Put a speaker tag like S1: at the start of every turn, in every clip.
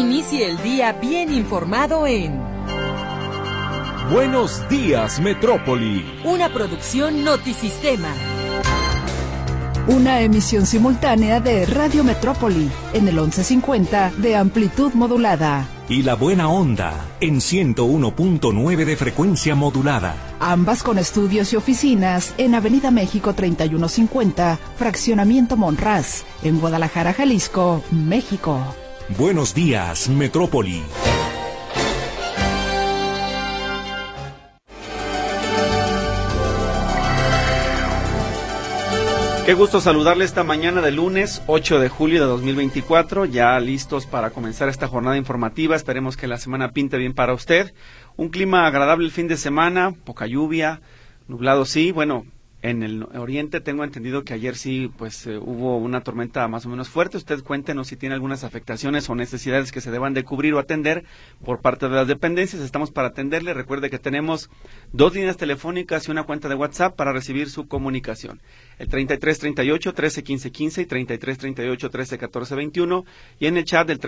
S1: Inicie el día bien informado en
S2: Buenos Días, Metrópoli.
S1: Una producción Notisistema.
S3: Una emisión simultánea de Radio Metrópoli en el 1150 de amplitud modulada.
S2: Y La Buena Onda en 101.9 de frecuencia modulada.
S3: Ambas con estudios y oficinas en Avenida México 3150, Fraccionamiento Monraz, en Guadalajara, Jalisco, México.
S2: Buenos Días, Metrópoli.
S4: Qué gusto saludarle esta mañana de lunes 8 de julio de 2024, ya listos para comenzar esta jornada informativa. Esperemos que la semana pinte bien para usted. Un clima agradable el fin de semana, poca lluvia, nublado sí. Bueno, en el oriente tengo entendido que ayer sí pues hubo una tormenta más o menos fuerte. Usted cuéntenos si tiene algunas afectaciones o necesidades que se deban de cubrir o atender por parte de las dependencias. Estamos para atenderle. Recuerde que tenemos 2 líneas telefónicas y una cuenta de WhatsApp para recibir su comunicación. El 3338-131515 y 3338-131421 y en el chat del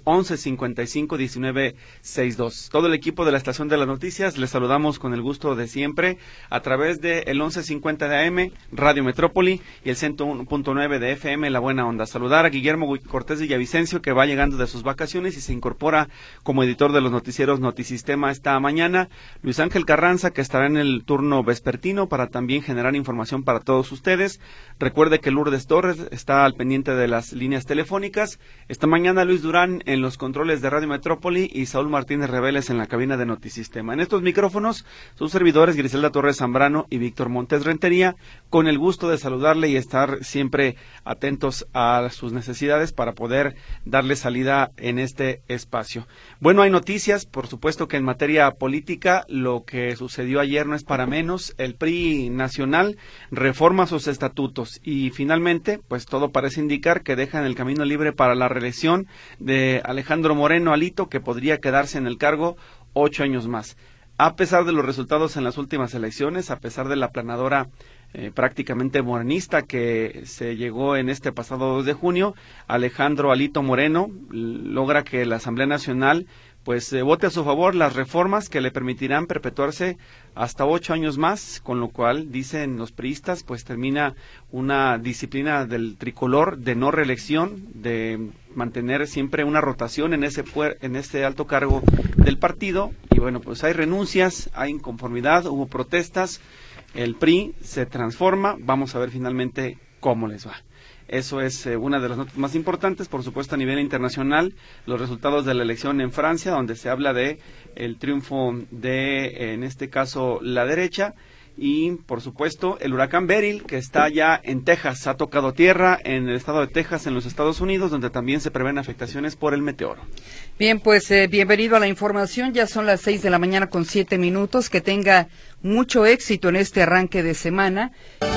S4: 3311-551962. Todo el equipo de la Estación de las Noticias les saludamos con el gusto de siempre a través de el 1150 de AM, Radio Metrópoli y el 101.9 de FM, La Buena Onda. Saludar a Guillermo Cortés Villavicencio, que va llegando de sus vacaciones y se incorpora como editor de los noticieros Notisistema esta mañana. Luis Ángel Carranza, que estará en el turno vespertino para también generar información para todos ustedes. Recuerde que Lourdes Torres está al pendiente de las líneas telefónicas. Esta mañana Luis Durán en los controles de Radio Metrópoli y Saúl Martínez Reveles en la cabina de Notisistema. En estos micrófonos, sus servidores Griselda Torres Zambrano y Víctor Montes Rentería, con el gusto de saludarle y estar siempre atentos a sus necesidades para poder darle salida en este espacio. Bueno, hay noticias, por supuesto que en materia política lo que sucedió ayer no es para menos. El PRI nacional reforma sus estatutos y finalmente, pues todo parece indicar que dejan el camino libre para la reelección de Alejandro Moreno Alito, que podría quedarse en el cargo 8 años más. A pesar de los resultados en las últimas elecciones, a pesar de la aplanadora prácticamente morenista que se llegó en este pasado 2 de junio, Alejandro Alito Moreno logra que la Asamblea Nacional pues vote a su favor las reformas que le permitirán perpetuarse hasta 8 años más, con lo cual, dicen los priistas, pues termina una disciplina del tricolor de no reelección, de mantener siempre una rotación en ese alto cargo del partido. Y bueno, pues hay renuncias, hay inconformidad, hubo protestas, el PRI se transforma, vamos a ver finalmente cómo les va. Eso es una de las notas más importantes, por supuesto a nivel internacional, los resultados de la elección en Francia, donde se habla de el triunfo de, en este caso, la derecha, y por supuesto el huracán Beryl, que está ya en Texas, ha tocado tierra en el estado de Texas, en los Estados Unidos, donde también se prevén afectaciones por el meteoro.
S5: Bien, pues bienvenido a la información, ya son las 6 de la mañana con 7 minutos, que tenga mucho éxito en este arranque de semana.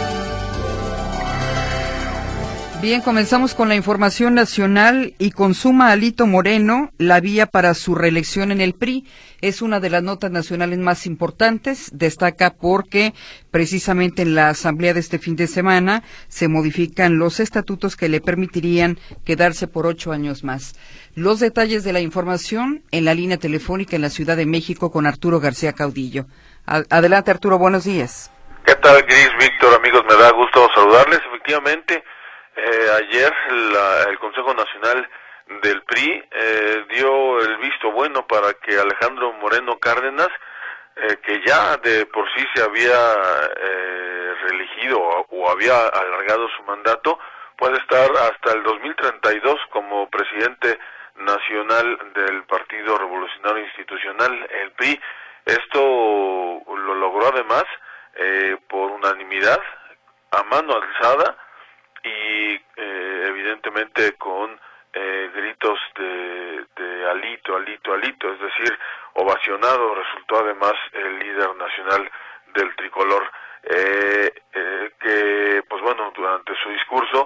S5: Bien, comenzamos con la información nacional y consuma Alito Moreno la vía para su reelección en el PRI. Es una de las notas nacionales más importantes, destaca porque precisamente en la asamblea de este fin de semana se modifican los estatutos que le permitirían quedarse por 8 años más. Los detalles de la información en la línea telefónica en la Ciudad de México con Arturo García Caudillo. Adelante, Arturo, buenos días.
S6: ¿Qué tal, Gris, Víctor, amigos? Me da gusto saludarles. Efectivamente, ayer el Consejo Nacional del PRI dio el visto bueno para que Alejandro Moreno Cárdenas, que ya de por sí se había reelegido o había alargado su mandato, puede estar hasta el 2032 como presidente nacional del Partido Revolucionario Institucional, el PRI. Esto lo logró además por unanimidad, a mano alzada, y evidentemente con gritos de Alito, Alito, Alito, es decir, ovacionado resultó además el líder nacional del tricolor, que pues bueno, durante su discurso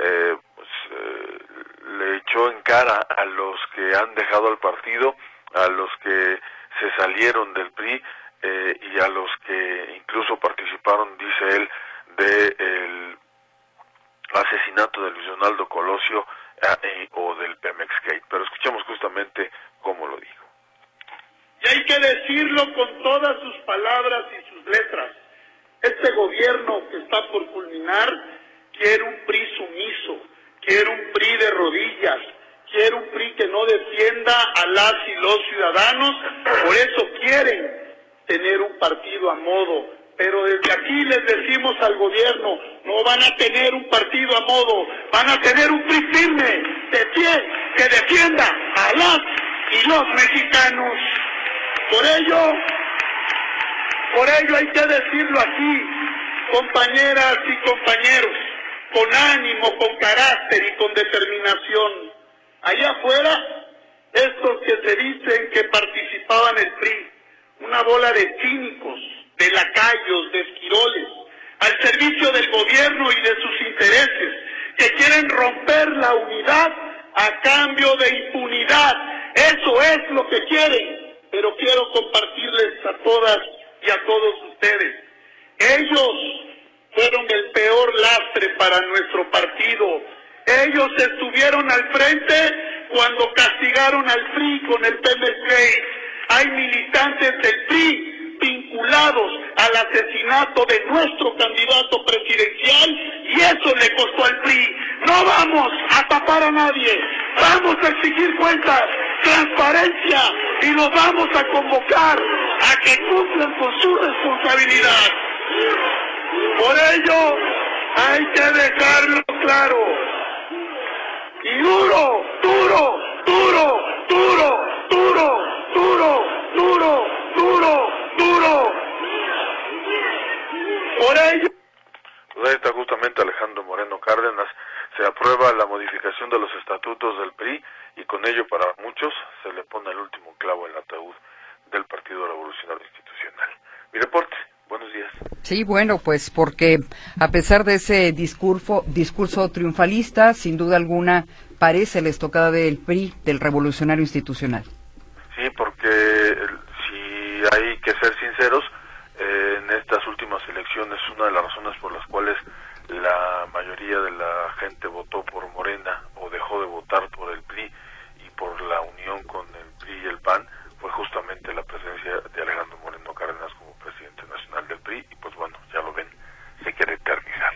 S6: le echó en cara a los que han dejado al partido, a los que se salieron del PRI y a los que incluso participaron, dice él, del asesinato de Luis Donaldo Colosio o del Pemex Gate. Pero escuchemos justamente cómo lo dijo.
S7: Y hay que decirlo con todas sus palabras y sus letras. Este gobierno que está por culminar quiere un PRI sumiso, quiere un PRI de rodillas, quiere un PRI que no defienda a las y los ciudadanos. Por eso quieren tener un partido a modo. Pero desde aquí les decimos al gobierno, no van a tener un partido a modo, van a tener un PRI firme, de pie, que defienda a las y los mexicanos. Por ello hay que decirlo aquí, compañeras y compañeros, con ánimo, con carácter y con determinación. Allá afuera, estos que se dicen que participaban en el PRI, una bola de cínicos, de lacayos, de esquiroles, al servicio del gobierno y de sus intereses, que quieren romper la unidad a cambio de impunidad. Eso es lo que quieren. Pero quiero compartirles a todas y a todos ustedes. Ellos fueron el peor lastre para nuestro partido. Ellos estuvieron al frente cuando castigaron al PRI con el Pemex Gate. Hay militantes del PRI vinculados al asesinato de nuestro candidato presidencial y eso le costó al PRI. No vamos a tapar a nadie, vamos a exigir cuentas, transparencia y los vamos a convocar a que cumplan con su responsabilidad. Por ello hay que dejarlo claro y duro, duro, duro, duro, duro, duro, duro, duro, duro. Por ello.
S6: Pues ahí está justamente Alejandro Moreno Cárdenas. Se aprueba la modificación de los estatutos del PRI y con ello para muchos se le pone el último clavo en el ataúd del Partido Revolucionario Institucional. Mi reporte, buenos días.
S5: Sí, bueno, pues porque a pesar de ese discurso triunfalista, sin duda alguna parece la estocada del PRI, del Revolucionario Institucional.
S6: Sí, porque si hay que ser sinceros, en estas últimas elecciones una de las razones por las cuales la mayoría de la gente votó por Morena o dejó de votar por el PRI y por la unión con el PRI y el PAN fue justamente la presencia de Alejandro Moreno Cárdenas como presidente nacional del PRI y pues bueno, ya lo ven, se quiere eternizar.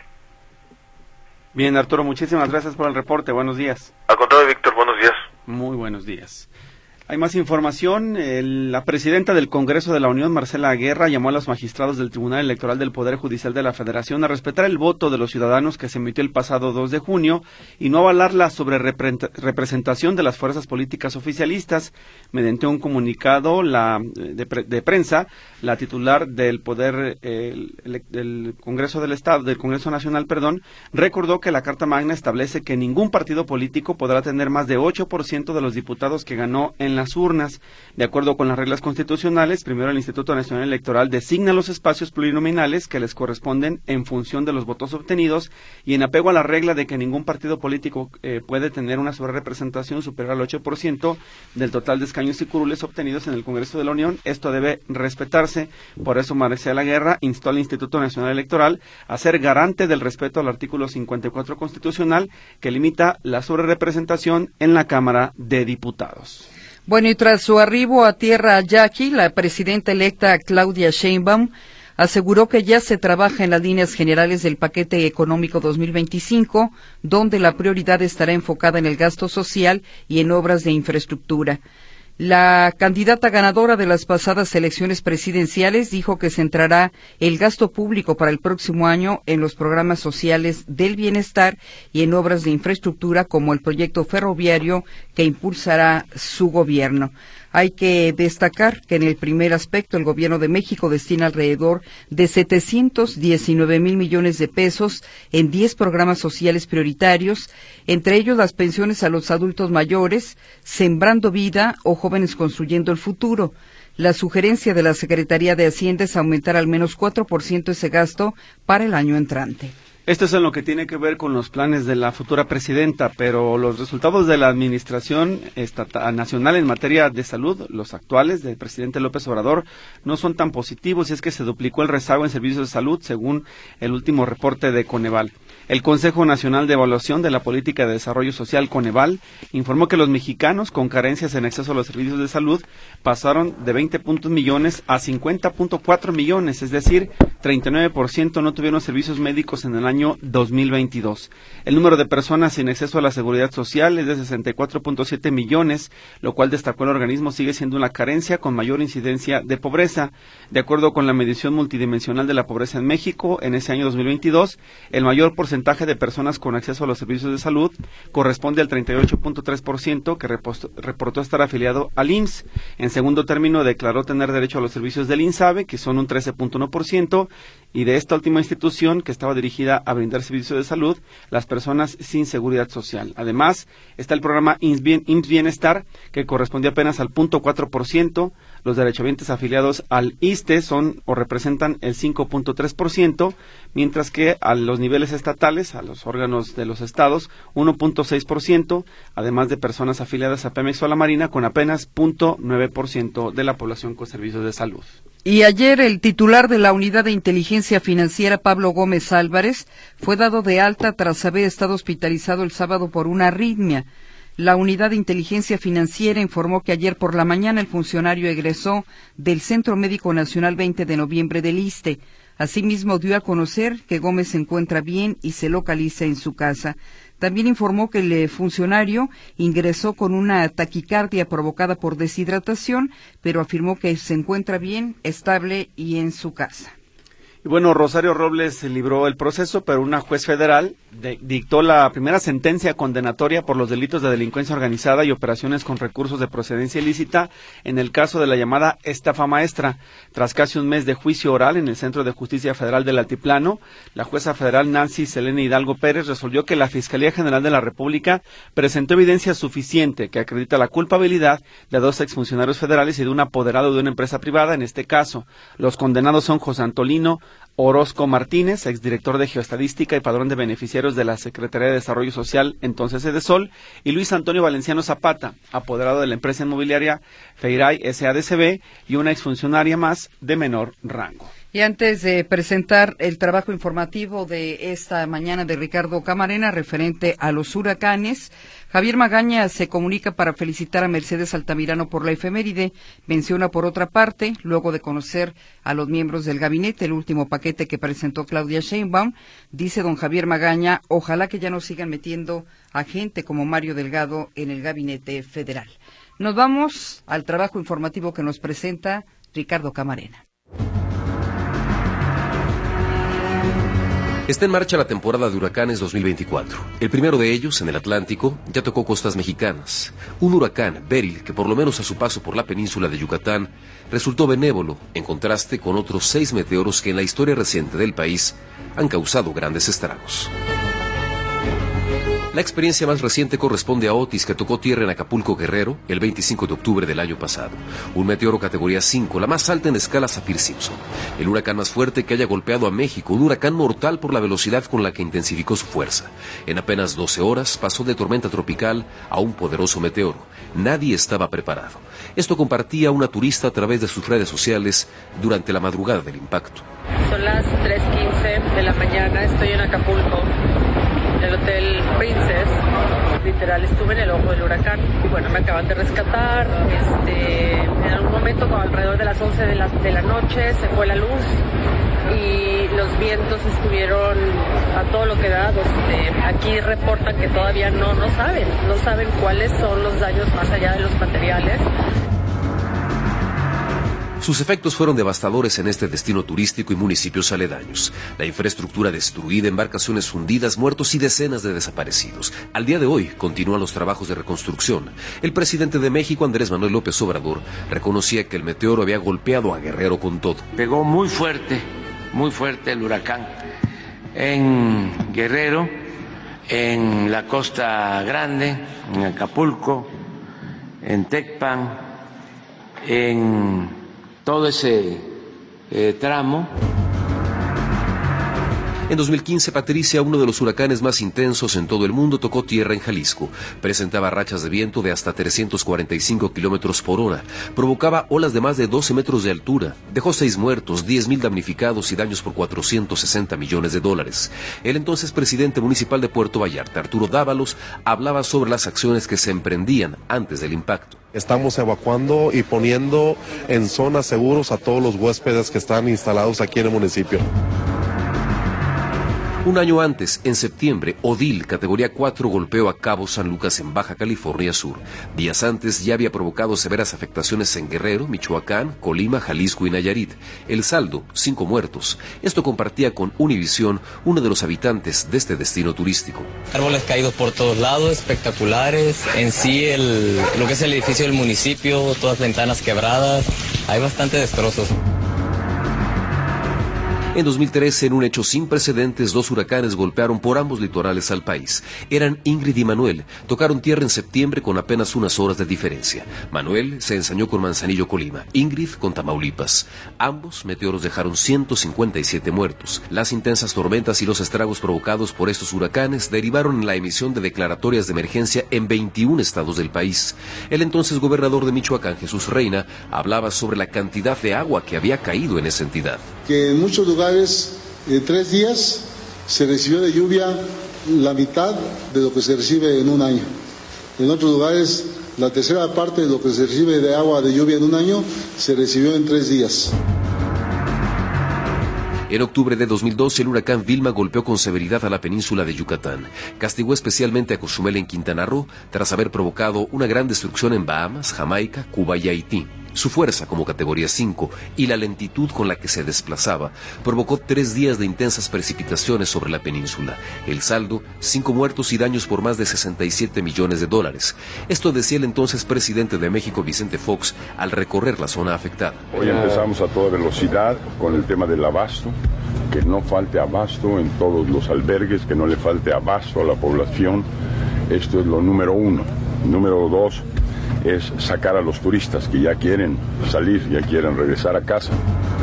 S4: Bien, Arturo, muchísimas gracias por el reporte, buenos días.
S6: Al contrario, Víctor, buenos días.
S4: Muy buenos días. Hay más información. La presidenta del Congreso de la Unión, Marcela Guerra, llamó a los magistrados del Tribunal Electoral del Poder Judicial de la Federación a respetar el voto de los ciudadanos que se emitió el pasado 2 de junio y no avalar la sobrerepresentación de las fuerzas políticas oficialistas. Mediante un comunicado de prensa, la titular del Poder del Congreso del Estado, del Congreso Nacional, recordó que la Carta Magna establece que ningún partido político podrá tener más de 8% de los diputados que ganó en las urnas. De acuerdo con las reglas constitucionales, primero el Instituto Nacional Electoral designa los espacios plurinominales que les corresponden en función de los votos obtenidos y en apego a la regla de que ningún partido político puede tener una sobrerepresentación superior al 8% del total de escaños y curules obtenidos en el Congreso de la Unión. Esto debe respetarse. Por eso Marcela Guerra instó al Instituto Nacional Electoral a ser garante del respeto al artículo 54 constitucional que limita la sobrerepresentación en la Cámara de Diputados.
S5: Bueno, y tras su arribo a tierra yaqui, la presidenta electa Claudia Sheinbaum aseguró que ya se trabaja en las líneas generales del paquete económico 2025, donde la prioridad estará enfocada en el gasto social y en obras de infraestructura. La candidata ganadora de las pasadas elecciones presidenciales dijo que centrará el gasto público para el próximo año en los programas sociales del bienestar y en obras de infraestructura como el proyecto ferroviario que impulsará su gobierno. Hay que destacar que en el primer aspecto el Gobierno de México destina alrededor de 719,000 millones de pesos en 10 programas sociales prioritarios, entre ellos las pensiones a los adultos mayores, Sembrando Vida o Jóvenes Construyendo el Futuro. La sugerencia de la Secretaría de Hacienda es aumentar al menos 4% ese gasto para el año entrante.
S4: Esto es en lo que tiene que ver con los planes de la futura presidenta, pero los resultados de la administración nacional en materia de salud, los actuales del presidente López Obrador, no son tan positivos y es que se duplicó el rezago en servicios de salud según el último reporte de Coneval. El Consejo Nacional de Evaluación de la Política de Desarrollo Social, Coneval, informó que los mexicanos con carencias en acceso a los servicios de salud pasaron de 20 millones a 50.4 millones, es decir, 39% no tuvieron servicios médicos en el año 2022. El número de personas sin acceso a la seguridad social es de 64.7 millones, lo cual, destacó el organismo, sigue siendo una carencia con mayor incidencia de pobreza. De acuerdo con la medición multidimensional de la pobreza en México, en ese año 2022, el mayor porcentaje de personas con acceso a los servicios de salud corresponde al 38.3% que reportó estar afiliado al IMSS. En segundo término, declaró tener derecho a los servicios del INSABE, que son un 13.1%, y de esta última institución, que estaba dirigida a brindar servicios de salud, las personas sin seguridad social. Además, está el programa IMSS Bienestar, que corresponde apenas al 0.4%. Los derechohabientes afiliados al ISSSTE son o representan el 5.3%, mientras que a los niveles estatales, a los órganos de los estados, 1.6%, además de personas afiliadas a Pemex o a la Marina, con apenas 0.9% de la población con servicios de salud.
S5: Y ayer el titular de la Unidad de Inteligencia Financiera, Pablo Gómez Álvarez, fue dado de alta tras haber estado hospitalizado el sábado por una arritmia. La Unidad de Inteligencia Financiera informó que ayer por la mañana el funcionario egresó del Centro Médico Nacional 20 de noviembre del ISSSTE. Asimismo, dio a conocer que Gómez se encuentra bien y se localiza en su casa. También informó que el funcionario ingresó con una taquicardia provocada por deshidratación, pero afirmó que se encuentra bien, estable y en su casa.
S4: Y bueno, Rosario Robles libró el proceso, pero una juez federal dictó la primera sentencia condenatoria por los delitos de delincuencia organizada y operaciones con recursos de procedencia ilícita en el caso de la llamada estafa maestra. Tras casi un mes de juicio oral en el Centro de Justicia Federal del Altiplano, la jueza federal Nancy Selene Hidalgo Pérez resolvió que la Fiscalía General de la República presentó evidencia suficiente que acredita la culpabilidad de 2 exfuncionarios federales y de un apoderado de una empresa privada. En este caso, los condenados son José Antolino Orozco Martínez, exdirector de Geoestadística y padrón de beneficiarios de la Secretaría de Desarrollo Social, entonces Sedesol, y Luis Antonio Valenciano Zapata, apoderado de la empresa inmobiliaria Feiray SADCB, y una exfuncionaria más de menor rango.
S5: Y antes de presentar el trabajo informativo de esta mañana de Ricardo Camarena referente a los huracanes, Javier Magaña se comunica para felicitar a Mercedes Altamirano por la efeméride. Menciona por otra parte, luego de conocer a los miembros del gabinete, el último paquete que presentó Claudia Sheinbaum, dice don Javier Magaña, ojalá que ya no sigan metiendo a gente como Mario Delgado en el gabinete federal. Nos vamos al trabajo informativo que nos presenta Ricardo Camarena.
S8: Está en marcha la temporada de huracanes 2024. El primero de ellos, en el Atlántico, ya tocó costas mexicanas. Un huracán, Beryl, que por lo menos a su paso por la península de Yucatán, resultó benévolo, en contraste con otros 6 meteoros que en la historia reciente del país han causado grandes estragos. La experiencia más reciente corresponde a Otis, que tocó tierra en Acapulco, Guerrero, el 25 de octubre del año pasado. Un meteoro categoría 5, la más alta en escala Saffir-Simpson. El huracán más fuerte que haya golpeado a México, un huracán mortal por la velocidad con la que intensificó su fuerza. En apenas 12 horas pasó de tormenta tropical a un poderoso meteoro. Nadie estaba preparado. Esto compartía una turista a través de sus redes sociales durante la madrugada del impacto.
S9: Son las 3:15 de la mañana, estoy en Acapulco, en el Hotel Princess. Literal, estuve en el ojo del huracán. Y bueno, me acaban de rescatar. En algún momento, alrededor de las 11 de la noche, se fue la luz y los vientos estuvieron a todo lo que da. Aquí reportan que todavía no saben cuáles son los daños más allá de los materiales.
S8: Sus efectos fueron devastadores en este destino turístico y municipios aledaños. La infraestructura destruida, embarcaciones hundidas, muertos y decenas de desaparecidos. Al día de hoy continúan los trabajos de reconstrucción. El presidente de México, Andrés Manuel López Obrador, reconocía que el meteoro había golpeado a Guerrero con todo.
S10: Pegó muy fuerte el huracán en Guerrero, en la Costa Grande, en Acapulco, en Tecpan, en todo ese tramo.
S8: En 2015, Patricia, uno de los huracanes más intensos en todo el mundo, tocó tierra en Jalisco. Presentaba rachas de viento de hasta 345 kilómetros por hora. Provocaba olas de más de 12 metros de altura. Dejó 6 muertos, 10,000 damnificados y daños por $460 millones. El entonces presidente municipal de Puerto Vallarta, Arturo Dávalos, hablaba sobre las acciones que se emprendían antes del impacto.
S11: Estamos evacuando y poniendo en zonas seguros a todos los huéspedes que están instalados aquí en el municipio.
S8: Un año antes, en septiembre, Odil, categoría 4, golpeó a Cabo San Lucas en Baja California Sur. Días antes ya había provocado severas afectaciones en Guerrero, Michoacán, Colima, Jalisco y Nayarit. El saldo, 5 muertos. Esto compartía con Univisión uno de los habitantes de este destino turístico.
S12: Árboles caídos por todos lados, espectaculares. En sí, lo que es el edificio del municipio, todas ventanas quebradas. Hay bastante destrozos.
S8: En 2013, en un hecho sin precedentes, 2 huracanes golpearon por ambos litorales al país. Eran Ingrid y Manuel. Tocaron tierra en septiembre con apenas unas horas de diferencia. Manuel se ensañó con Manzanillo, Colima. Ingrid con Tamaulipas. Ambos meteoros dejaron 157 muertos. Las intensas tormentas y los estragos provocados por estos huracanes derivaron en la emisión de declaratorias de emergencia en 21 estados del país. El entonces gobernador de Michoacán, Jesús Reina, hablaba sobre la cantidad de agua que había caído en esa entidad.
S13: Que en muchos lugares, en 3 días, se recibió de lluvia la mitad de lo que se recibe en un año. En otros lugares, la tercera parte de lo que se recibe de agua de lluvia en un año se recibió en 3 días.
S8: En octubre de 2012, el huracán Vilma golpeó con severidad a la península de Yucatán. Castigó especialmente a Cozumel en Quintana Roo, tras haber provocado una gran destrucción en Bahamas, Jamaica, Cuba y Haití. Su fuerza como categoría 5 y la lentitud con la que se desplazaba provocó 3 días de intensas precipitaciones sobre la península. El saldo, 5 muertos y daños por más de $67 millones. Esto decía el entonces presidente de México, Vicente Fox, al recorrer la zona afectada.
S14: Hoy empezamos a toda velocidad con el tema del abasto, que no falte abasto en todos los albergues, que no le falte abasto a la población. Esto es lo número 1. Número 2 es sacar a los turistas que ya quieren salir, ya quieren regresar a casa.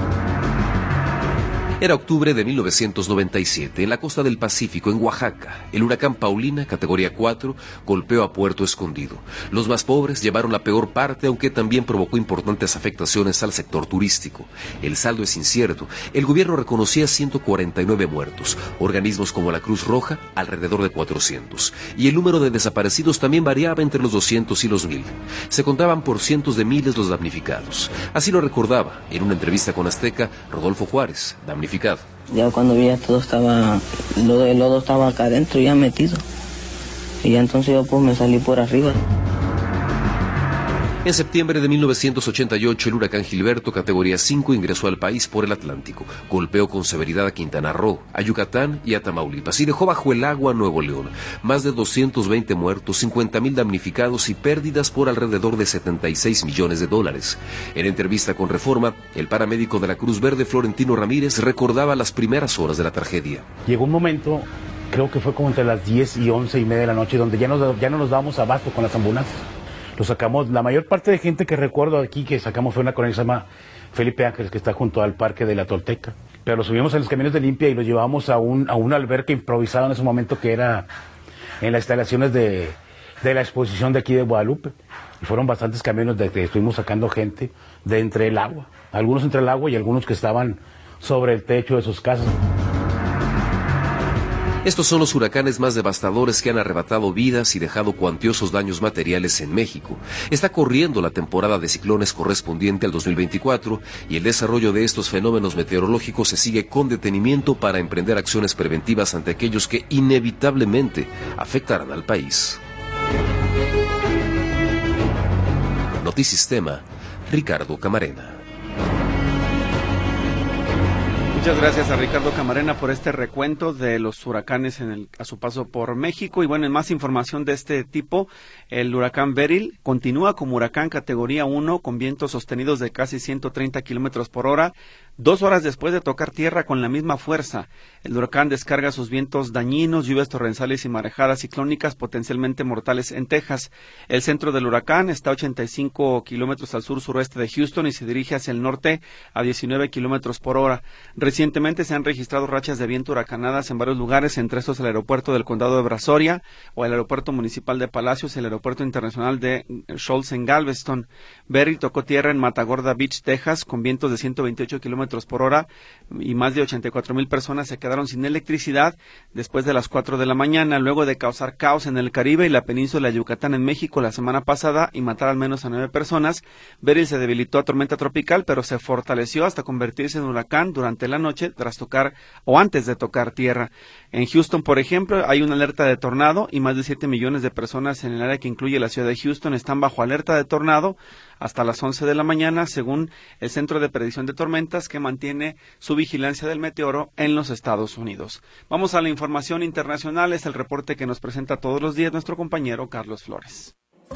S8: Era octubre de 1997, en la costa del Pacífico, en Oaxaca. El huracán Paulina, categoría 4, golpeó a Puerto Escondido. Los más pobres llevaron la peor parte, aunque también provocó importantes afectaciones al sector turístico. El saldo es incierto. El gobierno reconocía 149 muertos, organismos como la Cruz Roja, alrededor de 400. Y el número de desaparecidos también variaba entre los 200 y los 1,000. Se contaban por cientos de miles los damnificados. Así lo recordaba, en una entrevista con Azteca, Rodolfo Juárez, damnificado.
S15: Ya cuando vi ya todo estaba, el lodo estaba acá adentro ya metido. Y ya entonces yo pues me salí por arriba.
S8: En septiembre de 1988, el huracán Gilberto, categoría 5, ingresó al país por el Atlántico. Golpeó con severidad a Quintana Roo, a Yucatán y a Tamaulipas y dejó bajo el agua a Nuevo León. Más de 220 muertos, 50,000 damnificados y pérdidas por alrededor de $76 millones. En entrevista con Reforma, el paramédico de la Cruz Verde, Florentino Ramírez, recordaba las primeras horas de la tragedia.
S16: Llegó un momento, creo que fue como entre las 10 y 11:30 de la noche, donde ya no nos dábamos abasto con las ambulancias. Lo sacamos, la mayor parte de gente que recuerdo aquí que sacamos fue una colonia que se llama Felipe Ángeles, que está junto al parque de la Tolteca. Pero lo subimos en los camiones de limpia y lo llevamos a un albergue improvisado en ese momento que era en las instalaciones de la exposición de aquí de Guadalupe. Y fueron bastantes camiones de que estuvimos sacando gente de entre el agua. Algunos entre el agua y algunos que estaban sobre el techo de sus casas.
S8: Estos son los huracanes más devastadores que han arrebatado vidas y dejado cuantiosos daños materiales en México. Está corriendo la temporada de ciclones correspondiente al 2024 y el desarrollo de estos fenómenos meteorológicos se sigue con detenimiento para emprender acciones preventivas ante aquellos que inevitablemente afectarán al país. Notisistema, Ricardo Camarena.
S4: Muchas gracias a Ricardo Camarena por este recuento de los huracanes a su paso por México. Y bueno, en más información de este tipo, el huracán Beryl continúa como huracán categoría 1 con vientos sostenidos de casi 130 kilómetros por hora, 2 horas después de tocar tierra con la misma fuerza. El huracán descarga sus vientos dañinos, lluvias torrenciales y marejadas ciclónicas potencialmente mortales en Texas. El centro del huracán está a 85 kilómetros al sur-suroeste de Houston y se dirige hacia el norte a 19 kilómetros por hora. Recientemente se han registrado rachas de viento huracanadas en varios lugares, entre estos el aeropuerto del condado de Brazoria o el aeropuerto municipal de Palacios y el aeropuerto internacional de Scholz en Galveston. Berry tocó tierra en Matagorda Beach, Texas, con vientos de 128 kilómetros por hora y más de 84,000 personas se quedaron sin electricidad después de las 4 de la mañana, luego de causar caos en el Caribe y la península de Yucatán en México la semana pasada y matar al menos a 9 personas. Beryl se debilitó a tormenta tropical, pero se fortaleció hasta convertirse en huracán durante la noche tras tocar o antes de tocar tierra. En Houston, por ejemplo, hay una alerta de tornado y más de 7 millones de personas en el área que incluye la ciudad de Houston están bajo alerta de tornado hasta las 11 de la mañana, según el Centro de Predicción de Tormentas, que mantiene su vigilancia del meteoro en los Estados Unidos. Vamos a la información internacional, es el reporte que nos presenta todos los días nuestro compañero Carlos Flores.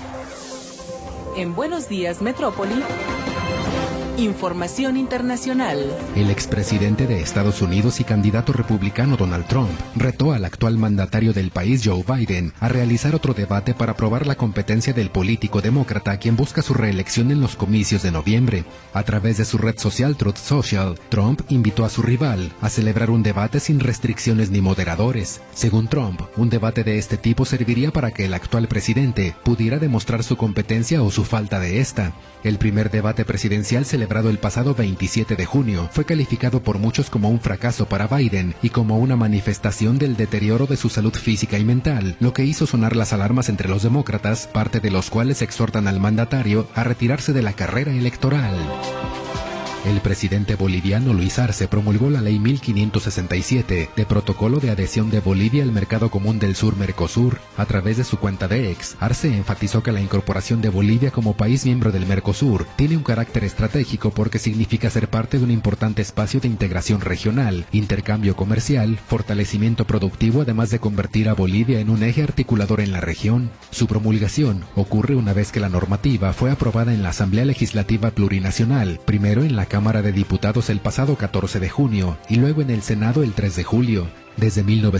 S1: En Buenos Días, Metrópoli, información internacional.
S17: El expresidente de Estados Unidos y candidato republicano Donald Trump retó al actual mandatario del país Joe Biden a realizar otro debate para probar la competencia del político demócrata quien busca su reelección en los comicios de noviembre. A través de su red social Truth Social, Trump invitó a su rival a celebrar un debate sin restricciones ni moderadores. Según Trump, un debate de este tipo serviría para que el actual presidente pudiera demostrar su competencia o su falta de esta. El primer debate presidencial celebrado el pasado 27 de junio fue calificado por muchos como un fracaso para Biden y como una manifestación del deterioro de su salud física y mental, lo que hizo sonar las alarmas entre los demócratas, parte de los cuales exhortan al mandatario a retirarse de la carrera electoral. El presidente boliviano Luis Arce promulgó la Ley 1567 de Protocolo de Adhesión de Bolivia al Mercado Común del Sur Mercosur. A través de su cuenta de X, Arce enfatizó que la incorporación de Bolivia como país miembro del Mercosur tiene un carácter estratégico porque significa ser parte de un importante espacio de integración regional, intercambio comercial, fortalecimiento productivo, además de convertir a Bolivia en un eje articulador en la región. Su promulgación ocurre una vez que la normativa fue aprobada en la Asamblea Legislativa Plurinacional, primero en la Cámara de Diputados el pasado 14 de junio y luego en el Senado el 3 de julio. Desde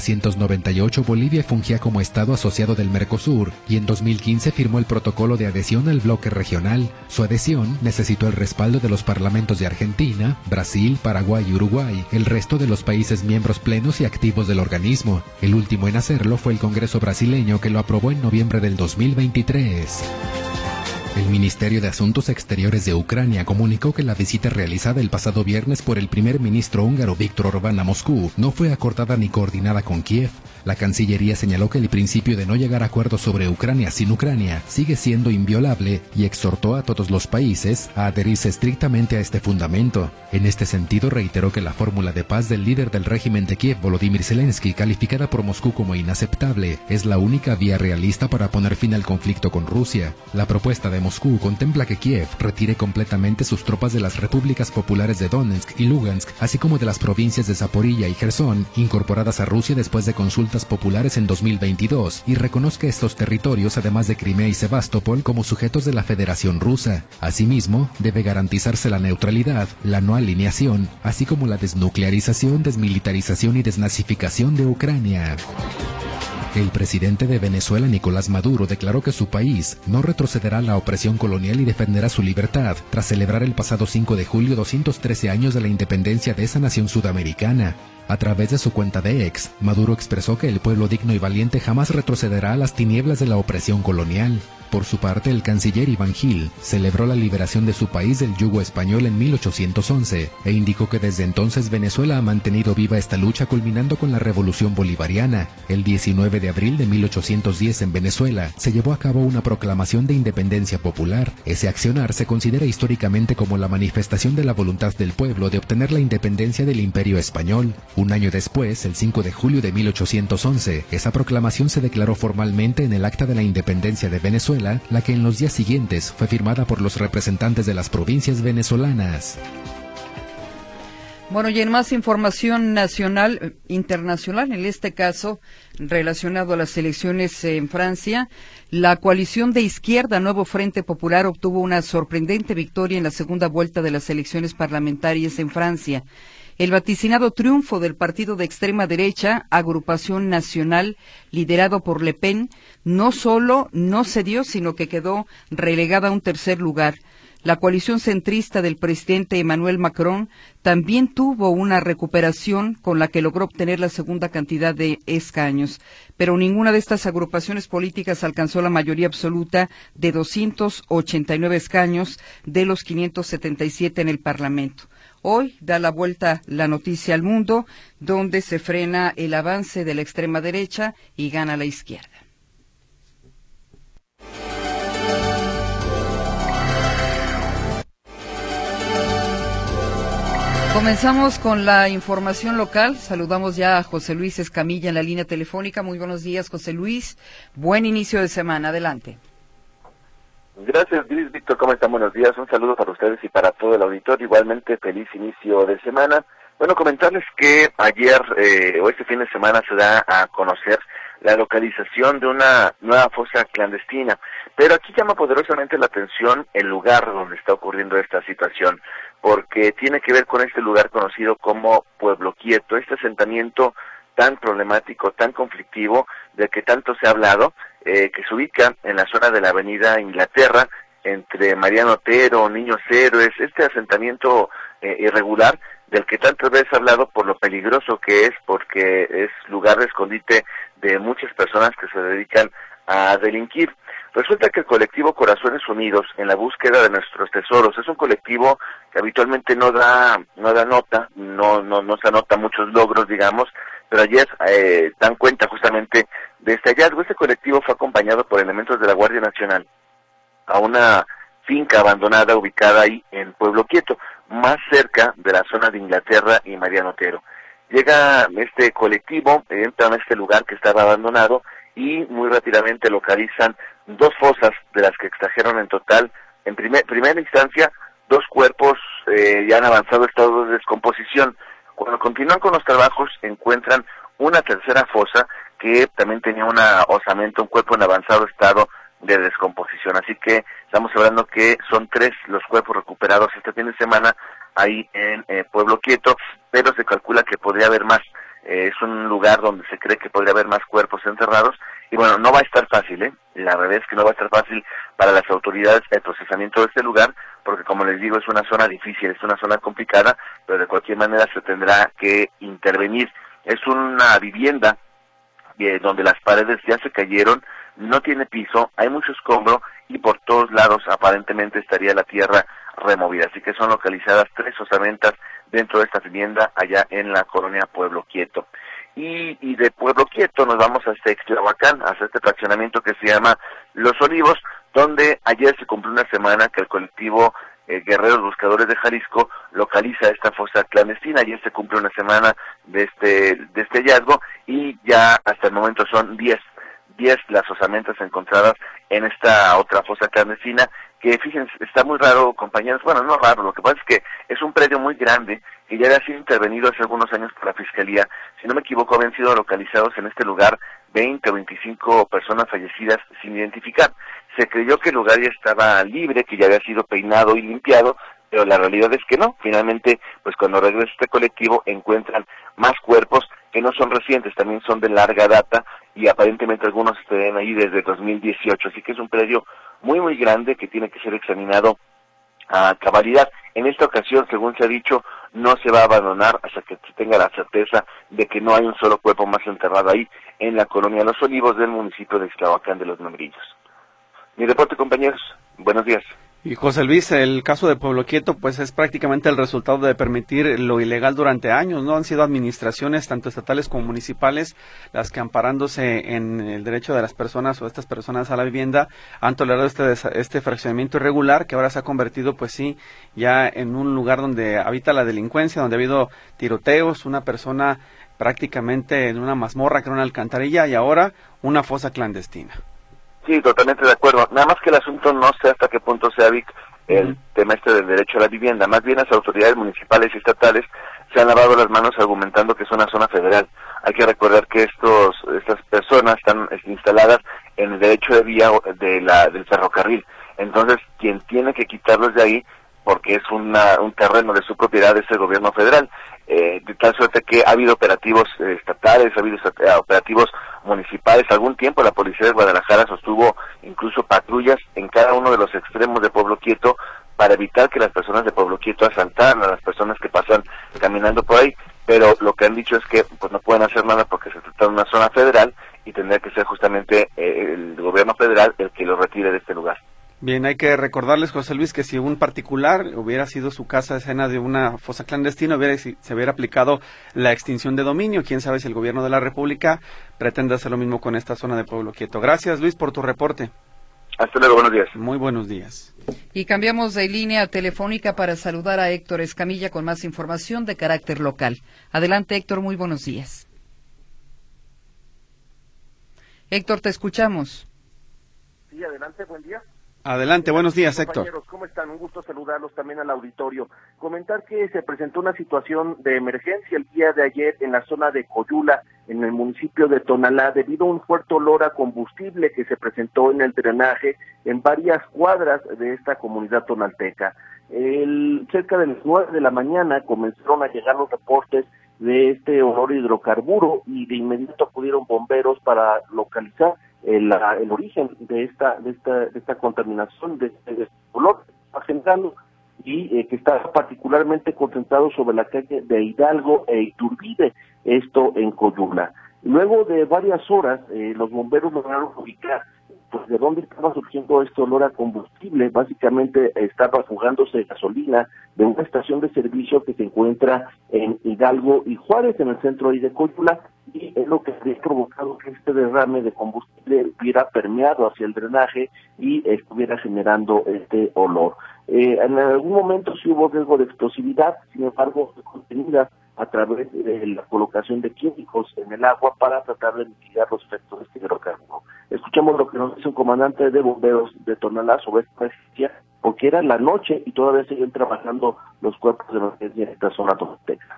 S17: 1998 Bolivia fungía como Estado asociado del Mercosur y en 2015 firmó el protocolo de adhesión al bloque regional. Su adhesión necesitó el respaldo de los parlamentos de Argentina, Brasil, Paraguay y Uruguay, el resto de los países miembros plenos y activos del organismo. El último en hacerlo fue el Congreso brasileño, que lo aprobó en noviembre del 2023. El Ministerio de Asuntos Exteriores de Ucrania comunicó que la visita realizada el pasado viernes por el primer ministro húngaro Viktor Orbán a Moscú no fue acordada ni coordinada con Kiev. La Cancillería señaló que el principio de no llegar a acuerdos sobre Ucrania sin Ucrania sigue siendo inviolable y exhortó a todos los países a adherirse estrictamente a este fundamento. En este sentido, reiteró que la fórmula de paz del líder del régimen de Kiev, Volodymyr Zelensky, calificada por Moscú como inaceptable, es la única vía realista para poner fin al conflicto con Rusia. La propuesta de Moscú contempla que Kiev retire completamente sus tropas de las repúblicas populares de Donetsk y Lugansk, así como de las provincias de Zaporilla y Jersón, incorporadas a Rusia después de consultas populares en 2022, y reconozca estos territorios, además de Crimea y Sebastopol, como sujetos de la Federación Rusa. Asimismo, debe garantizarse la neutralidad, la no alineación, así como la desnuclearización, desmilitarización y desnazificación de Ucrania. El presidente de Venezuela, Nicolás Maduro, declaró que su país no retrocederá a la opresión colonial y defenderá su libertad, tras celebrar el pasado 5 de julio 213 años de la independencia de esa nación sudamericana. A través de su cuenta de X, Maduro expresó que el pueblo digno y valiente jamás retrocederá a las tinieblas de la opresión colonial. Por su parte, el canciller Iván Gil celebró la liberación de su país del yugo español en 1811 e indicó que desde entonces Venezuela ha mantenido viva esta lucha, culminando con la Revolución Bolivariana. El 19 de abril de 1810 en Venezuela se llevó a cabo una proclamación de independencia popular. Ese accionar se considera históricamente como la manifestación de la voluntad del pueblo de obtener la independencia del Imperio Español. Un año después, el 5 de julio de 1811, esa proclamación se declaró formalmente en el Acta de la Independencia de Venezuela, la que en los días siguientes fue firmada por los representantes de las provincias venezolanas.
S5: Bueno, y en más información nacional, internacional, en este caso, relacionado a las elecciones en Francia, la coalición de izquierda Nuevo Frente Popular obtuvo una sorprendente victoria en la segunda vuelta de las elecciones parlamentarias en Francia. El vaticinado triunfo del partido de extrema derecha, Agrupación Nacional, liderado por Le Pen, no solo no cedió, sino que quedó relegada a un tercer lugar. La coalición centrista del presidente Emmanuel Macron también tuvo una recuperación con la que logró obtener la segunda cantidad de escaños, pero ninguna de estas agrupaciones políticas alcanzó la mayoría absoluta de 289 escaños de los 577 en el Parlamento. Hoy da la vuelta la noticia al mundo, donde se frena el avance de la extrema derecha y gana la izquierda. Comenzamos con la información local. Saludamos ya a José Luis Escamilla en la línea telefónica. Muy buenos días, José Luis. Buen inicio de semana. Adelante.
S18: Gracias, Luis Víctor. ¿Cómo están? Buenos días. Un saludo para ustedes y para todo el auditorio. Igualmente, feliz inicio de semana. Bueno, comentarles que ayer o este fin de semana se da a conocer la localización de una nueva fosa clandestina. Pero aquí llama poderosamente la atención el lugar donde está ocurriendo esta situación, porque tiene que ver con este lugar conocido como Pueblo Quieto, este asentamiento tan problemático, tan conflictivo, del que tanto se ha hablado, que se ubica en la zona de la avenida Inglaterra, entre Mariano Otero, Niños Héroes, este asentamiento irregular, del que tantas veces ha hablado por lo peligroso que es, porque es lugar de escondite de muchas personas que se dedican a delinquir. Resulta que el colectivo Corazones Unidos, en la búsqueda de nuestros tesoros, es un colectivo que habitualmente no da nota, no se anota muchos logros, digamos, pero ayer dan cuenta justamente de este hallazgo. Este colectivo fue acompañado por elementos de la Guardia Nacional a una finca abandonada ubicada ahí en Pueblo Quieto, más cerca de la zona de Inglaterra y Mariano Otero. Llega este colectivo, entran a este lugar que estaba abandonado y muy rápidamente localizan dos fosas, de las que extrajeron en total, en primera instancia, 2 cuerpos ya en avanzado estado de descomposición. Cuando continúan con los trabajos, encuentran una tercera fosa que también tenía un cuerpo en avanzado estado de descomposición. Así que estamos hablando que son 3 los cuerpos recuperados este fin de semana ahí en Pueblo Quieto, pero se calcula que podría haber más. Es un lugar donde se cree que podría haber más cuerpos enterrados y bueno, no va a estar fácil, la verdad es que no va a estar fácil para las autoridades el procesamiento de este lugar, porque como les digo, es una zona difícil, es una zona complicada, pero de cualquier manera se tendrá que intervenir. Es una vivienda donde las paredes ya se cayeron, no tiene piso, hay mucho escombro y por todos lados aparentemente estaría la tierra removida. Así que son localizadas 3 osamentas dentro de esta vivienda allá en la colonia Pueblo Quieto. Y de Pueblo Quieto nos vamos hasta Ixtlahuacán, hasta este fraccionamiento que se llama Los Olivos, donde ayer se cumplió una semana que el colectivo Guerreros Buscadores de Jalisco localiza esta fosa clandestina. Ayer se cumple una semana de este hallazgo y ya hasta el momento son 10 las osamentas encontradas en esta otra fosa clandestina, que fíjense, está muy raro, compañeros, bueno, no raro, lo que pasa es que es un predio muy grande, que ya había sido intervenido hace algunos años por la Fiscalía. Si no me equivoco, habían sido localizados en este lugar 20 o 25 personas fallecidas sin identificar. Se creyó que el lugar ya estaba libre, que ya había sido peinado y limpiado, pero la realidad es que no. Finalmente, pues cuando regresa este colectivo, encuentran más cuerpos que no son recientes, también son de larga data, y aparentemente algunos estén ahí desde 2018, así que es un predio muy muy grande que tiene que ser examinado a cabalidad. En esta ocasión, según se ha dicho, no se va a abandonar hasta que se tenga la certeza de que no hay un solo cuerpo más enterrado ahí en la colonia Los Olivos del municipio de Ixtlahuacán de los Membrillos. Mi reporte, compañeros. Buenos días.
S4: Y José Luis, el caso de Pueblo Quieto pues es prácticamente el resultado de permitir lo ilegal durante años, ¿no? Han sido administraciones, tanto estatales como municipales, las que amparándose en el derecho de las personas o estas personas a la vivienda, han tolerado este fraccionamiento irregular que ahora se ha convertido pues sí, ya en un lugar donde habita la delincuencia, donde ha habido tiroteos, una persona prácticamente en una mazmorra que era una alcantarilla y ahora una fosa clandestina.
S18: Sí, totalmente de acuerdo. Nada más que el asunto no sé hasta qué punto sea, Vic, el tema del derecho a la vivienda. Más bien las autoridades municipales y estatales se han lavado las manos argumentando que es una zona federal. Hay que recordar que estas personas están instaladas en el derecho de vía del ferrocarril. Entonces, quien tiene que quitarlos de ahí, porque es un terreno de su propiedad, es el gobierno federal. De tal suerte que ha habido operativos estatales, ha habido operativos municipales. Algún tiempo la policía de Guadalajara sostuvo incluso patrullas en cada uno de los extremos de Pueblo Quieto para evitar que las personas de Pueblo Quieto asaltaran a las personas que pasan caminando por ahí. Pero lo que han dicho es que pues no pueden hacer nada porque se trata de una zona federal y tendría que ser justamente el gobierno federal el que lo retire de este lugar.
S4: Bien, hay que recordarles, José Luis, que si un particular hubiera sido su casa escena de una fosa clandestina, se hubiera aplicado la extinción de dominio. Quién sabe si el gobierno de la República pretende hacer lo mismo con esta zona de Pueblo Quieto. Gracias, Luis, por tu reporte.
S18: Hasta luego, buenos días.
S4: Muy buenos días.
S5: Y cambiamos de línea telefónica para saludar a Héctor Escamilla con más información de carácter local. Adelante, Héctor, muy buenos días. Héctor, te escuchamos.
S19: Sí, adelante, buen día.
S4: Adelante, buenos días, Héctor.
S19: Compañeros, ¿cómo están? Un gusto saludarlos también al auditorio. Comentar que se presentó una situación de emergencia el día de ayer en la zona de Coyula, en el municipio de Tonalá, debido a un fuerte olor a combustible que se presentó en el drenaje en varias cuadras de esta comunidad tonalteca. Cerca de las 9 de la mañana comenzaron a llegar los reportes de este olor a hidrocarburo y de inmediato acudieron bomberos para localizar el origen de esta contaminación, de este olor que está generando y que está particularmente concentrado sobre la calle de Hidalgo e Iturbide, esto en Coyula. Luego de varias horas, los bomberos lograron ubicar pues de dónde estaba surgiendo este olor a combustible. Básicamente estaba fugándose gasolina de una estación de servicio que se encuentra en Hidalgo y Juárez, en el centro ahí de Coyula, y es lo que había provocado que este derrame de combustible hubiera permeado hacia el drenaje y estuviera generando este olor. En algún momento sí hubo riesgo de explosividad, sin embargo fue contenida a través de la colocación de químicos en el agua para tratar de mitigar los efectos de este hidrocarburo. Escuchamos lo que nos dice un comandante de bomberos de Tonalá sobre esta emergencia, porque era la noche y todavía siguen trabajando los cuerpos de emergencia en esta zona tonalteca.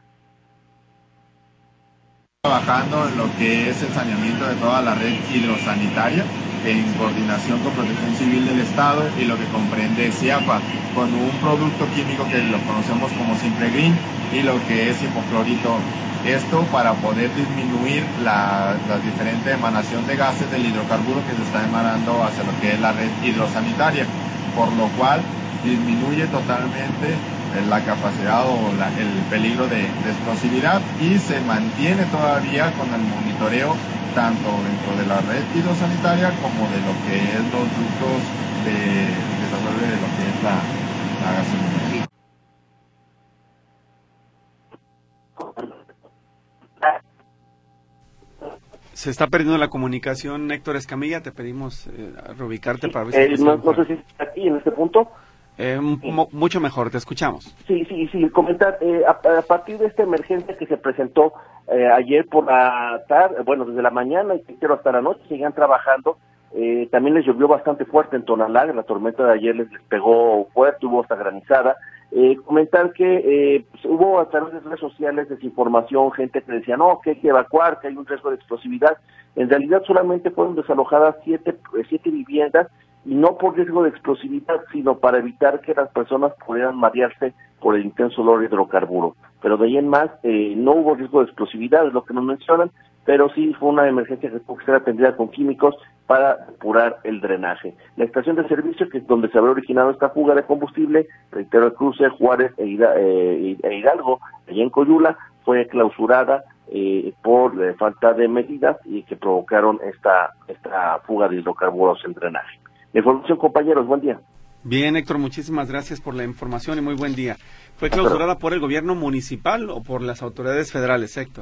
S20: Trabajando en lo que es el saneamiento de toda la red hidrosanitaria en coordinación con Protección Civil del Estado y lo que comprende CIAPA, con un producto químico que lo conocemos como Simple Green y lo que es hipoclorito. Esto para poder disminuir la diferente emanación de gases del hidrocarburo que se está emanando hacia lo que es la red hidrosanitaria, por lo cual disminuye totalmente la capacidad o el peligro de explosividad y se mantiene todavía con el monitoreo tanto dentro de la red hidrosanitaria como de lo que es los ductos de desarrollo de lo que es la gasolina.
S4: Se está perdiendo la comunicación, Héctor Escamilla, te pedimos reubicarte para ver si...
S19: no sé si está aquí en este punto.
S4: Mucho mejor, te escuchamos.
S19: Sí, comentar, a partir de esta emergencia que se presentó ayer por la tarde, bueno, desde la mañana y hasta la noche, seguían trabajando. También les llovió bastante fuerte en Tonalá, la tormenta de ayer les pegó fuerte, hubo hasta granizada. Comentar que pues, hubo a través de redes sociales desinformación, gente que decía no, que hay que evacuar, que hay un riesgo de explosividad. En realidad solamente fueron desalojadas 7 viviendas y no por riesgo de explosividad, sino para evitar que las personas pudieran marearse por el intenso olor de hidrocarburo. Pero de ahí en más no hubo riesgo de explosividad, es lo que nos mencionan, pero sí fue una emergencia que tuvo que ser atendida con químicos para depurar el drenaje. La estación de servicio, que es donde se había originado esta fuga de combustible, reitero, el cruce Juárez e Hidalgo, allá en Coyula, fue clausurada por falta de medidas y que provocaron esta fuga de hidrocarburos en drenaje. La información, compañeros, buen día.
S4: Bien, Héctor, muchísimas gracias por la información y muy buen día. ¿Fue clausurada por el gobierno municipal o por las autoridades federales, Héctor?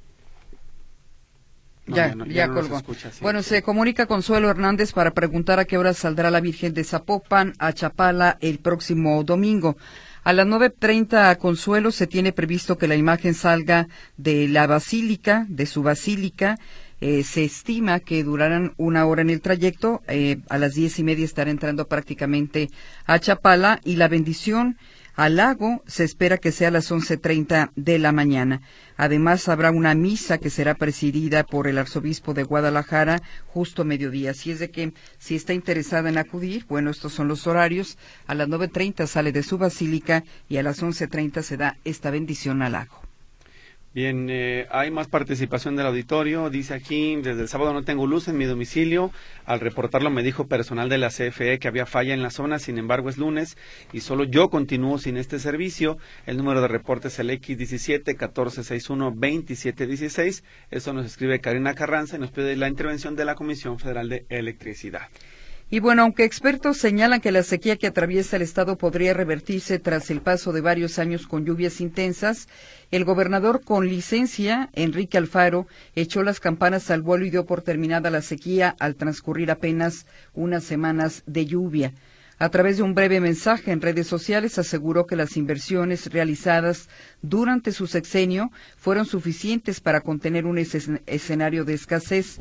S5: Ya colgó. Bueno, se comunica Consuelo Hernández para preguntar a qué hora saldrá la Virgen de Zapopan a Chapala el próximo domingo. A las 9:30, Consuelo, se tiene previsto que la imagen salga de la basílica, de su basílica. Se estima que durarán 1 hora en el trayecto. A las 10:30 estará entrando prácticamente a Chapala y la bendición al lago se espera que sea a las 11:30 de la mañana. Además, habrá una misa que será presidida por el arzobispo de Guadalajara justo a mediodía. Así es de que, si está interesada en acudir, bueno, estos son los horarios. A las 9:30 sale de su basílica y a las 11:30 se da esta bendición al lago.
S4: Bien, hay más participación del auditorio. Dice aquí, desde el sábado no tengo luz en mi domicilio. Al reportarlo me dijo personal de la CFE que había falla en la zona, sin embargo es lunes y solo yo continúo sin este servicio. El número de reporte es el X17-1461-2716. Eso nos escribe Karina Carranza y nos pide la intervención de la Comisión Federal de Electricidad.
S5: Y bueno, aunque expertos señalan que la sequía que atraviesa el estado podría revertirse tras el paso de varios años con lluvias intensas, el gobernador con licencia, Enrique Alfaro, echó las campanas al vuelo y dio por terminada la sequía al transcurrir apenas unas semanas de lluvia. A través de un breve mensaje en redes sociales aseguró que las inversiones realizadas durante su sexenio fueron suficientes para contener un escenario de escasez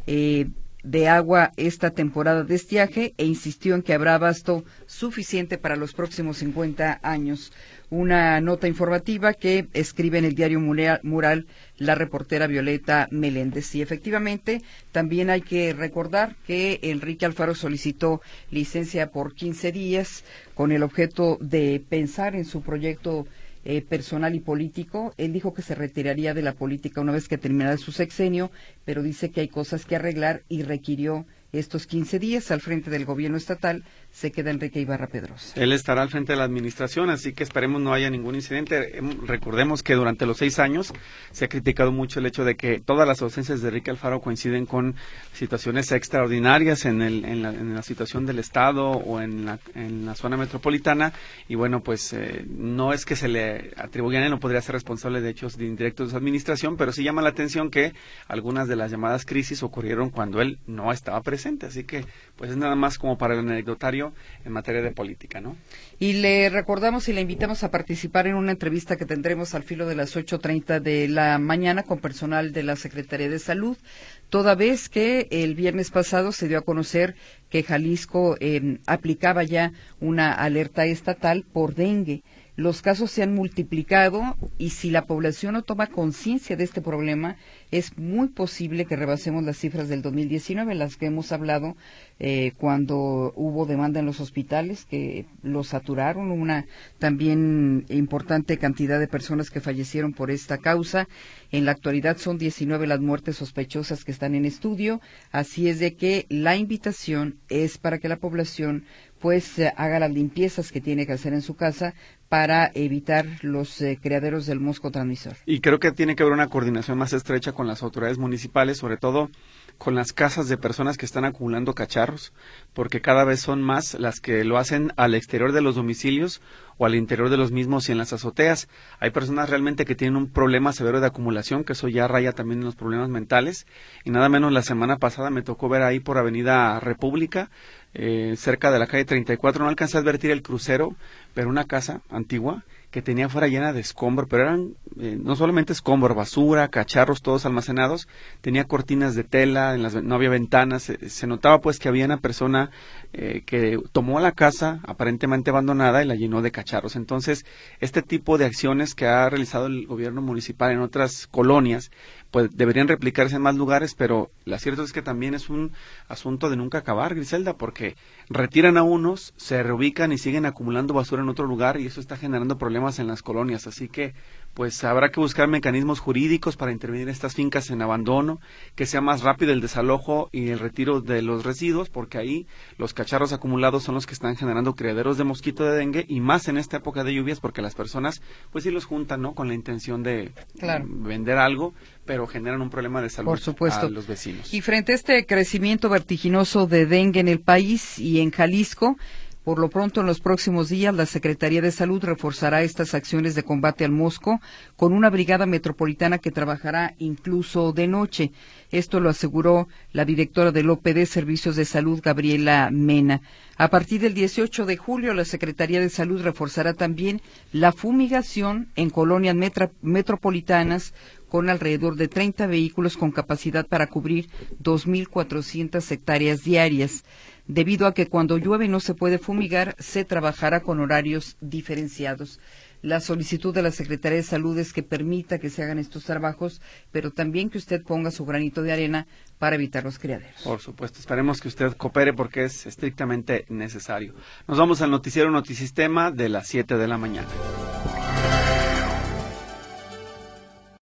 S5: de agua esta temporada de estiaje e insistió en que habrá abasto suficiente para los próximos 50 años. Una nota informativa que escribe en el diario Mural la reportera Violeta Meléndez. Y efectivamente, también hay que recordar que Enrique Alfaro solicitó licencia por 15 días con el objeto de pensar en su proyecto personal y político. Él dijo que se retiraría de la política una vez que terminara su sexenio, pero dice que hay cosas que arreglar y requirió estos 15 días al frente del gobierno estatal. Se queda Enrique Ibarra Pedrosa.
S4: Él estará al frente de la administración, así que esperemos no haya ningún incidente. Recordemos que durante los 6 años se ha criticado mucho el hecho de que todas las ausencias de Enrique Alfaro coinciden con situaciones extraordinarias en la situación del Estado o en la zona metropolitana. Y bueno, pues no es que se le atribuyan, él no podría ser responsable de hechos indirectos de su administración, pero sí llama la atención que algunas de las llamadas crisis ocurrieron cuando él no estaba presente. Así que pues es nada más como para el anecdotario en materia de política, ¿no?
S5: Y le recordamos y le invitamos a participar en una entrevista que tendremos al filo de las 8:30 de la mañana con personal de la Secretaría de Salud, toda vez que el viernes pasado se dio a conocer que Jalisco aplicaba ya una alerta estatal por dengue. Los casos se han multiplicado y si la población no toma conciencia de este problema, es muy posible que rebasemos las cifras del 2019, las que hemos hablado cuando hubo demanda en los hospitales, que los saturaron, una también importante cantidad de personas que fallecieron por esta causa. En la actualidad son 19 las muertes sospechosas que están en estudio, así es de que la invitación es para que la población pues haga las limpiezas que tiene que hacer en su casa para evitar los criaderos del mosco transmisor.
S4: Y creo que tiene que haber una coordinación más estrecha con las autoridades municipales, sobre todo con las casas de personas que están acumulando cacharros, porque cada vez son más las que lo hacen al exterior de los domicilios o al interior de los mismos y en las azoteas. Hay personas realmente que tienen un problema severo de acumulación, que eso ya raya también en los problemas mentales, y nada menos la semana pasada me tocó ver ahí por Avenida República, cerca de la calle 34, no alcancé a advertir el crucero, pero una casa antigua que tenía fuera llena de escombro, pero eran no solamente escombro, basura, cacharros, todos almacenados, tenía cortinas de tela, no había ventanas, se notaba pues que había una persona que tomó la casa aparentemente abandonada y la llenó de cacharros. Entonces, este tipo de acciones que ha realizado el gobierno municipal en otras colonias, pues deberían replicarse en más lugares, pero lo cierto es que también es un asunto de nunca acabar, Griselda, porque retiran a unos, se reubican y siguen acumulando basura en otro lugar y eso está generando problemas en las colonias, así que pues habrá que buscar mecanismos jurídicos para intervenir en estas fincas en abandono, que sea más rápido el desalojo y el retiro de los residuos, porque ahí los cacharros acumulados son los que están generando criaderos de mosquito de dengue, y más en esta época de lluvias, porque las personas pues sí los juntan, ¿no?, con la intención de vender algo, pero generan un problema de salud.
S5: Por supuesto.
S4: A los vecinos.
S5: Y frente a este crecimiento vertiginoso de dengue en el país y en Jalisco, por lo pronto, en los próximos días, la Secretaría de Salud reforzará estas acciones de combate al mosco con una brigada metropolitana que trabajará incluso de noche. Esto lo aseguró la directora del OPD Servicios de Salud, Gabriela Mena. A partir del 18 de julio, la Secretaría de Salud reforzará también la fumigación en colonias metropolitanas con alrededor de 30 vehículos con capacidad para cubrir 2.400 hectáreas diarias. debido a que cuando llueve no se puede fumigar, se trabajará con horarios diferenciados. La solicitud de la Secretaría de Salud es que permita que se hagan estos trabajos, pero también que usted ponga su granito de arena para evitar los criaderos.
S4: Por supuesto, esperemos que usted coopere porque es estrictamente necesario. Nos vamos al noticiero Notisistema de las 7 de la mañana.